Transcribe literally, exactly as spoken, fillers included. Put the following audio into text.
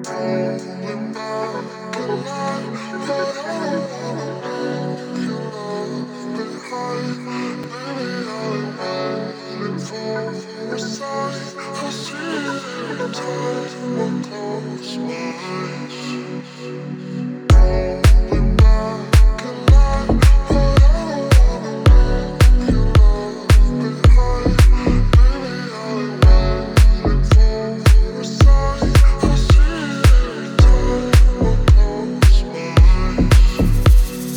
Rolling back a line, but I don't your love behind. Baby, I'm waiting for a sign. I see it every time I close my eyes. Rolling back a line, but I don't your love behind. Baby, I'm waiting for a sign. I see it every time I close my eyes.